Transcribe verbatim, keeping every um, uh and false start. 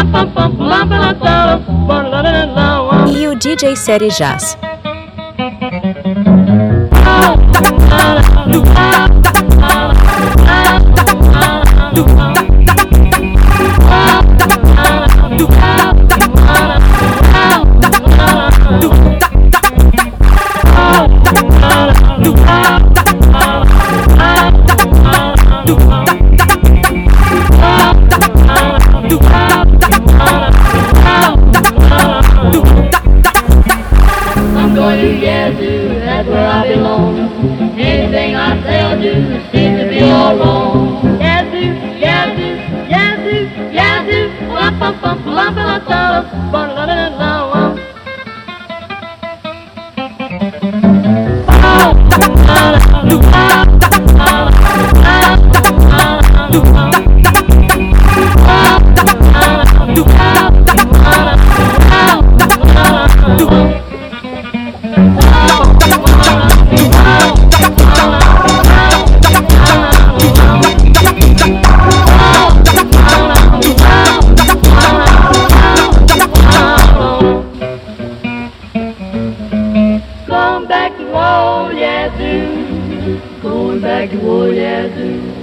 E o D J Série Jazz. I'm going to Yazoo, that's where I belong. Anything I tell you seems to be all wrong. Yazoo, Yazoo, Yazoo, Yazoo, bum bum bum bum bum bum bum bum Going back to old Yazoo, going back to old Yazoo.